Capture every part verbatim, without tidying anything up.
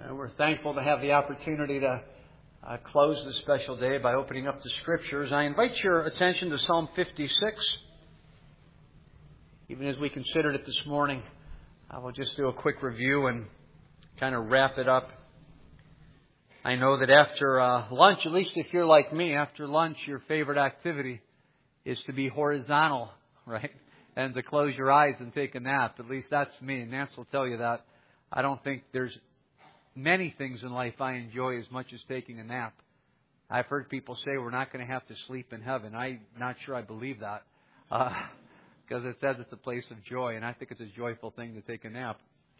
And we're thankful to have the opportunity to uh, close this special day by opening up the Scriptures. I invite your attention to Psalm fifty-six. Even as we considered it this morning, I will just do a quick review and kind of wrap it up. I know that after uh, lunch, at least if you're like me, after lunch your favorite activity is to be horizontal, right? And to close your eyes and take a nap. At least that's me. And Nance will tell you that. I don't think there's many things in life I enjoy as much as taking a nap. I've heard people say we're not going to have to sleep in heaven. I'm not sure I believe that. Uh, because it says it's a place of joy. And I think it's a joyful thing to take a nap.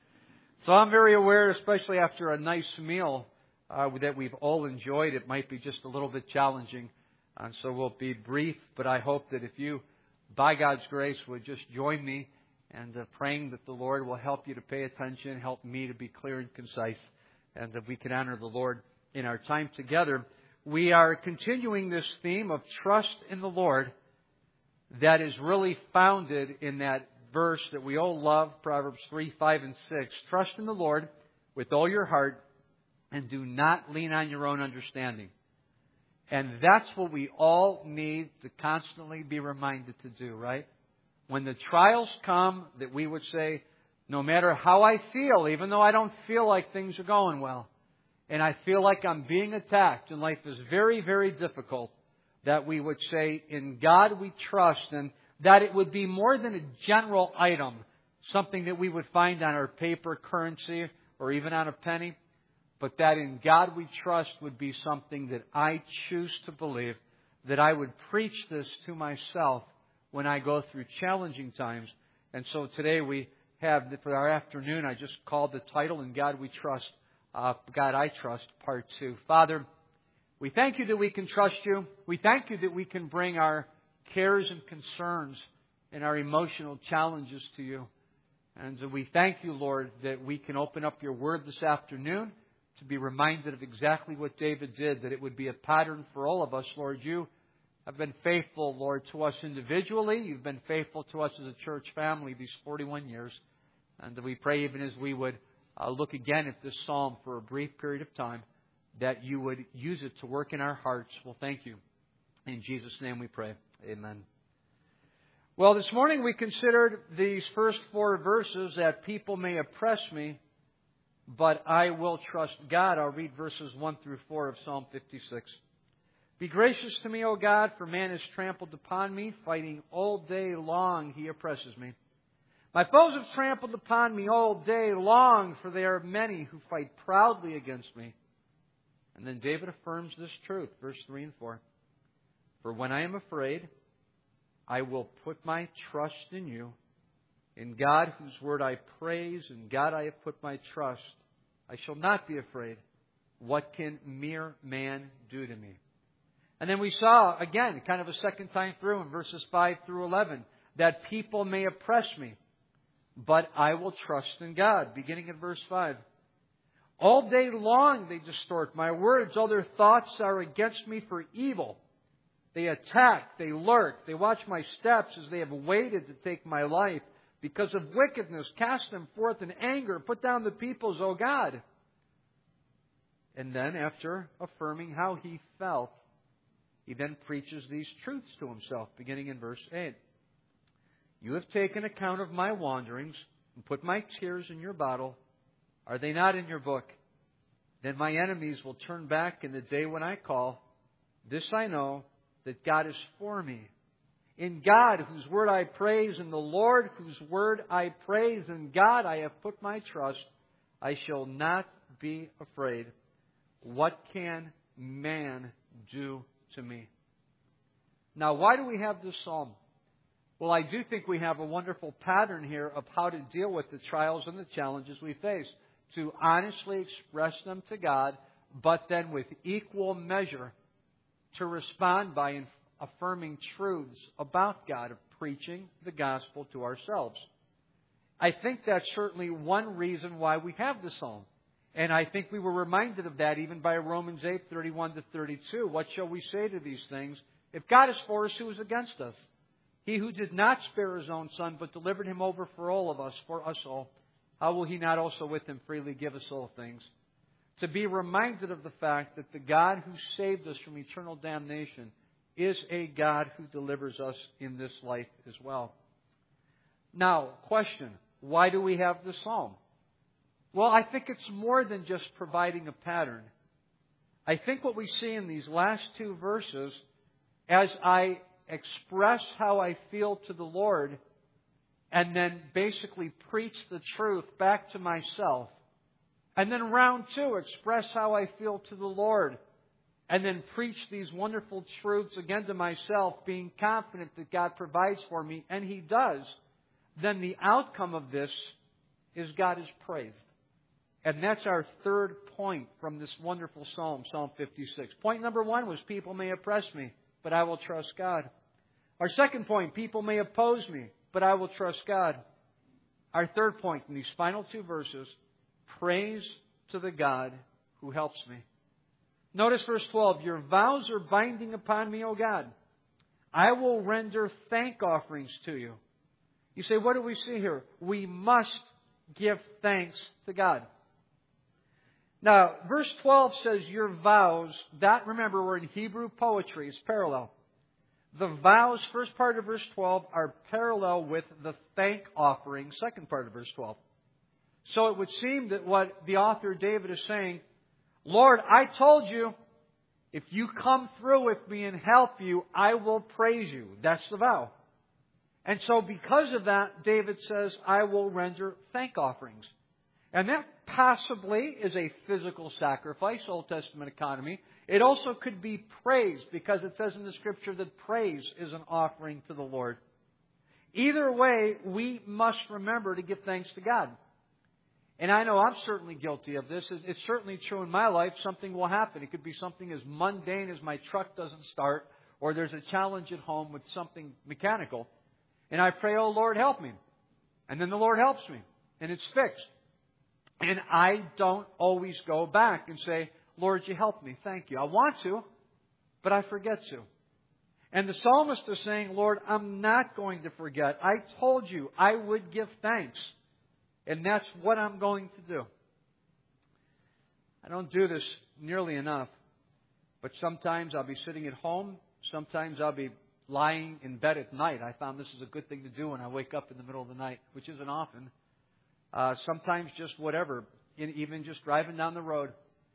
So I'm very aware, especially after a nice meal uh, that we've all enjoyed, it might be just a little bit challenging. And so we'll be brief. But I hope that if you, by God's grace, would just join me and uh, praying that the Lord will help you to pay attention, help me to be clear and concise, and that we can honor the Lord in our time together. We are continuing this theme of trust in the Lord that is really founded in that verse that we all love, Proverbs three, five, and six. Trust in the Lord with all your heart and do not lean on your own understanding. And that's what we all need to constantly be reminded to do, right? When the trials come, that we would say, no matter how I feel, even though I don't feel like things are going well, and I feel like I'm being attacked and life is very, very difficult, that we would say, in God we trust, and that it would be more than a general item, something that we would find on our paper currency or even on a penny, but that in God we trust would be something that I choose to believe, that I would preach this to myself when I go through challenging times. And so today we have, for our afternoon, I just called the title, In God We Trust, uh, God I Trust, Part two. Father, we thank You that we can trust You. We thank You that we can bring our cares and concerns and our emotional challenges to You. And we thank You, Lord, that we can open up Your Word this afternoon to be reminded of exactly what David did, that it would be a pattern for all of us, Lord. You have been faithful, Lord, to us individually. You've been faithful to us as a church family these forty-one years. And we pray, even as we would uh, look again at this psalm for a brief period of time, that You would use it to work in our hearts. Well, thank You. In Jesus' name we pray. Amen. Well, this morning we considered these first four verses, that people may oppress me, but I will trust God. I'll read verses one through four of Psalm fifty-six. Be gracious to me, O God, for man has trampled upon me. Fighting all day long, he oppresses me. My foes have trampled upon me all day long, for there are many who fight proudly against me. And then David affirms this truth, verse three and four. For when I am afraid, I will put my trust in You. In God, whose word I praise, in God I have put my trust. I shall not be afraid. What can mere man do to me? And then we saw, again, kind of a second time through in verses five through eleven, that people may oppress me, but I will trust in God. Beginning in verse five. All day long they distort my words. All their thoughts are against me for evil. They attack, they lurk, they watch my steps as they have waited to take my life. Because of wickedness, cast them forth in anger. Put down the peoples, O God. And then, after affirming how he felt, he then preaches these truths to himself, beginning in verse eight. You have taken account of my wanderings and put my tears in Your bottle. Are they not in Your book? Then my enemies will turn back in the day when I call. This I know, that God is for me. In God, whose word I praise, in the Lord, whose word I praise, in God I have put my trust. I shall not be afraid. What can man do to me? Now, why do we have this psalm? Well, I do think we have a wonderful pattern here of how to deal with the trials and the challenges we face. To honestly express them to God, but then with equal measure to respond by affirming truths about God, of preaching the gospel to ourselves. I think that's certainly one reason why we have the psalm. And I think we were reminded of that even by Romans eight, thirty-one to thirty-two. What shall we say to these things? If God is for us, who is against us? He who did not spare His own Son, but delivered Him over for all of us, for us all, how will He not also with Him freely give us all things? to be reminded of the fact that the God who saved us from eternal damnation is a God who delivers us in this life as well. Now, question, why do we have this psalm? Well, I think it's more than just providing a pattern. I think what we see in these last two verses, as I express how I feel to the Lord, and then basically preach the truth back to myself, and then round two, express how I feel to the Lord, and then preach these wonderful truths again to myself, being confident that God provides for me, and He does, then the outcome of this is God is praised. And that's our third point from this wonderful psalm, Psalm fifty-six. Point number one was, people may oppress me, but I will trust God. Our second point, people may oppose me, but I will trust God. Our third point in these final two verses, praise to the God who helps me. Notice verse twelve, your vows are binding upon me, O God. I will render thank offerings to you. You say, what do we see here? We must give thanks to God. Now, verse twelve says, your vows, that, remember, we're in Hebrew poetry, it's parallel. The vows, first part of verse twelve, are parallel with the thank offering, second part of verse twelve. So it would seem that what the author David is saying, Lord, I told you, if you come through with me and help you, I will praise you. That's the vow. And so because of that, David says, I will render thank offerings. And that possibly is a physical sacrifice, Old Testament economy. It also could be praise, because it says in the Scripture that praise is an offering to the Lord. Either way, we must remember to give thanks to God. And I know I'm certainly guilty of this. It's certainly true in my life. Something will happen. It could be something as mundane as my truck doesn't start, or there's a challenge at home with something mechanical. And I pray, oh Lord, help me. And then the Lord helps me. And it's fixed. And I don't always go back and say, Lord, you help me. Thank you. I want to, but I forget to. And the psalmist is saying, Lord, I'm not going to forget. I told you I would give thanks. And that's what I'm going to do. I don't do this nearly enough. But sometimes I'll be sitting at home. Sometimes I'll be lying in bed at night. I found this is a good thing to do when I wake up in the middle of the night, which isn't often. Uh, sometimes just whatever, even just driving down the road.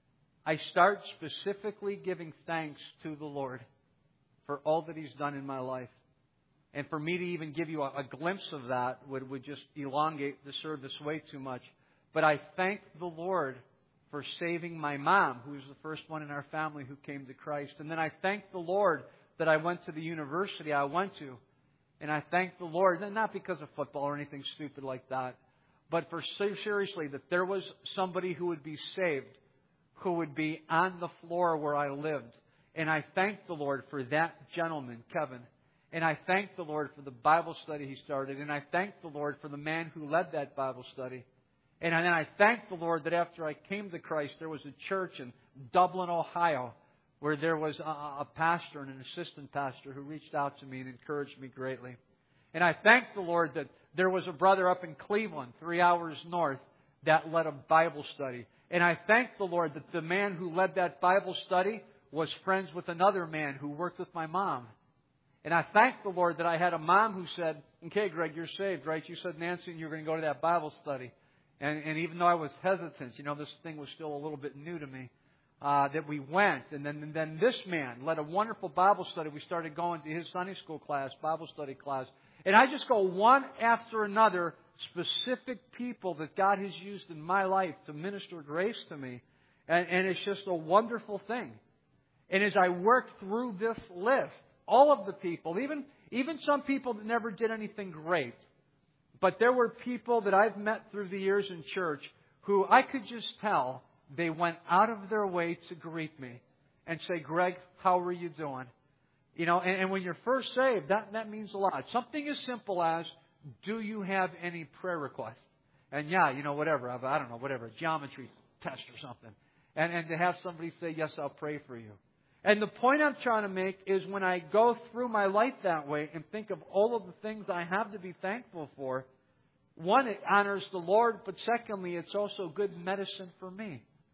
I start specifically giving thanks to the Lord for all that He's done in my life. And for me to even give you a, a glimpse of that would, would just elongate the service way too much. But I thank the Lord for saving my mom, who was the first one in our family who came to Christ. And then I thank the Lord that I went to the university I went to. And I thank the Lord, not because of football or anything stupid like that, but for seriously that there was somebody who would be saved, who would be on the floor where I lived. And I thank the Lord for that gentleman, Kevin. And I thank the Lord for the Bible study he started. And I thank the Lord for the man who led that Bible study. And then I thank the Lord that after I came to Christ, there was a church in Dublin, Ohio, where there was a, a pastor and an assistant pastor who reached out to me and encouraged me greatly. And I thank the Lord that there was a brother up in Cleveland, three hours north, that led a Bible study. And I thank the Lord that the man who led that Bible study was friends with another man who worked with my mom. And I thank the Lord that I had a mom who said, okay, Greg, you're saved, right? You said, Nancy, and you're going to go to that Bible study. And, and even though I was hesitant, you know, this thing was still a little bit new to me, uh, that we went. And then, and then this man led a wonderful Bible study. We started going to his Sunday school class, Bible study class. And I just go one after another, specific people that God has used in my life to minister grace to me. And, and it's just a wonderful thing. And as I work through this list, all of the people, even, even some people that never did anything great, but there were people that I've met through the years in church who I could just tell they went out of their way to greet me and say, Greg, how are you doing? You know, and, and when you're first saved, that, that means a lot. Something as simple as, do you have any prayer requests? And yeah, you know, whatever, I don't know, whatever, a geometry test or something. And, and to have somebody say, yes, I'll pray for you. And the point I'm trying to make is when I go through my life that way and think of all of the things I have to be thankful for, one, it honors the Lord, but secondly, it's also good medicine for me.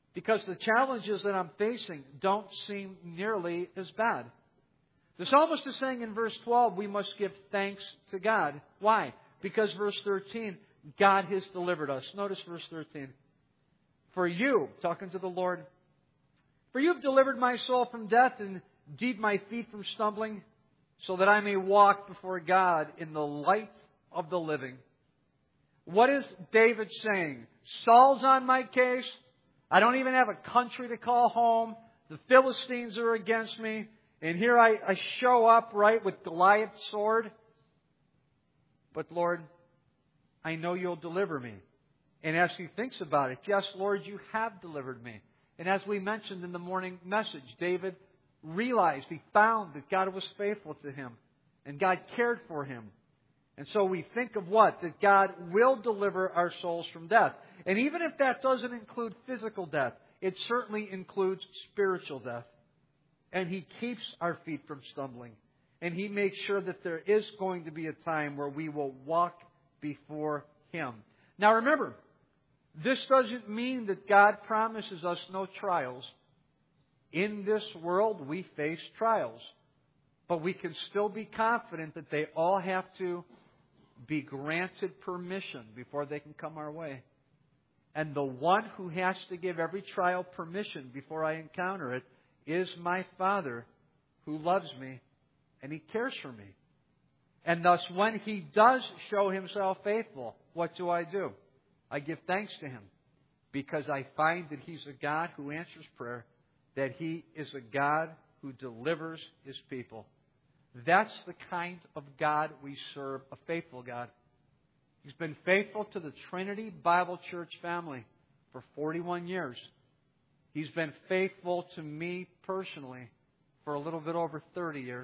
because the challenges that I'm facing don't seem nearly as bad. The psalmist is saying in verse twelve, we must give thanks to God. Why? Because verse thirteen, God has delivered us. Notice verse thirteen. For you, talking to the Lord, for you have delivered my soul from death and deep my feet from stumbling, so that I may walk before God in the light of the living. What is David saying? Saul's on my case. I don't even have a country to call home. The Philistines are against me. And here I, I show up, right, with Goliath's sword. But Lord, I know you'll deliver me. And as he thinks about it, yes, Lord, you have delivered me. And as we mentioned in the morning message, David realized, he found that God was faithful to him. And God cared for him. And so we think of what? That God will deliver our souls from death. And even if that doesn't include physical death, it certainly includes spiritual death. And He keeps our feet from stumbling. And He makes sure that there is going to be a time where we will walk before Him. Now remember, this doesn't mean that God promises us no trials. In this world, we face trials. But we can still be confident that they all have to be granted permission before they can come our way. And the one who has to give every trial permission before I encounter it is my Father, who loves me and He cares for me. And thus, when He does show Himself faithful, what do I do? I give thanks to Him, because I find that He's a God who answers prayer, that He is a God who delivers His people. That's the kind of God we serve, a faithful God. He's been faithful to the Trinity Bible Church family for forty-one years. He's been faithful to me personally for a little bit over thirty years.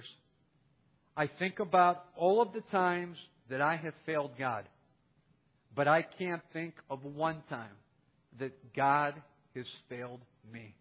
I think about all of the times that I have failed God, but I can't think of one time that God has failed me.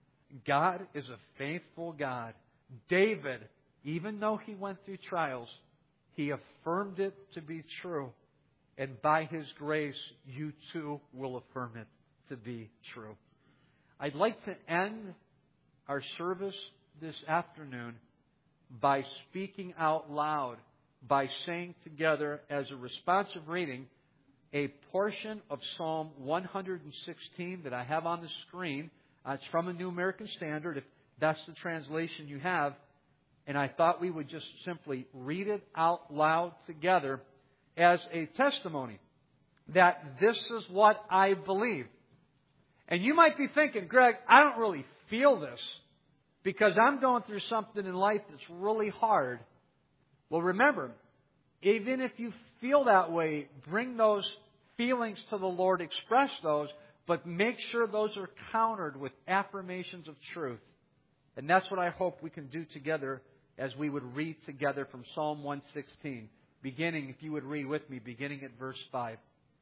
God is a faithful God. David, even though he went through trials, he affirmed it to be true. And by His grace, you too will affirm it to be true. I'd like to end our service this afternoon by speaking out loud, by saying together as a responsive reading a portion of Psalm one hundred sixteen that I have on the screen. Uh, it's from a New American Standard, if that's the translation you have. And I thought we would just simply read it out loud together as a testimony that this is what I believe. And you might be thinking, Greg, I don't really feel this because I'm going through something in life that's really hard. Well, remember, even if you feel that way, bring those feelings to the Lord, express those, but make sure those are countered with affirmations of truth. And that's what I hope we can do together as we would read together from Psalm one sixteen. Beginning, if you would read with me, beginning at verse five.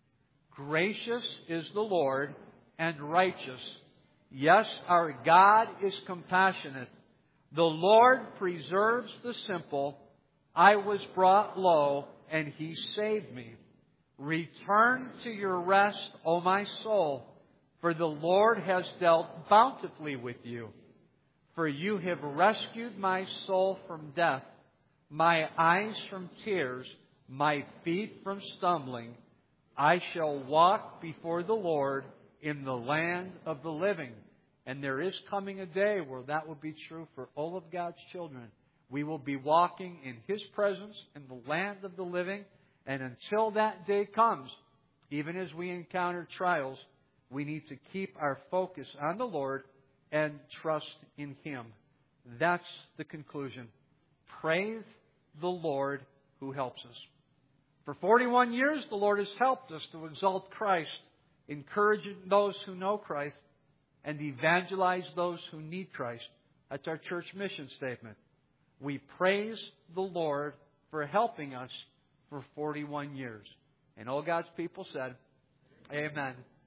Gracious is the Lord and righteous. Yes, our God is compassionate. The Lord preserves the simple. I was brought low, and He saved me. Return to your rest, O my soul, for the Lord has dealt bountifully with you. For you have rescued my soul from death, my eyes from tears, my feet from stumbling. I shall walk before the Lord in the land of the living. And there is coming a day where that will be true for all of God's children. We will be walking in His presence in the land of the living. And until that day comes, even as we encounter trials, we need to keep our focus on the Lord and trust in Him. That's the conclusion. Praise the Lord who helps us. For forty-one years, the Lord has helped us to exalt Christ, encourage those who know Christ, and evangelize those who need Christ. That's our church mission statement. We praise the Lord for helping us for forty-one years. And all God's people said, Amen.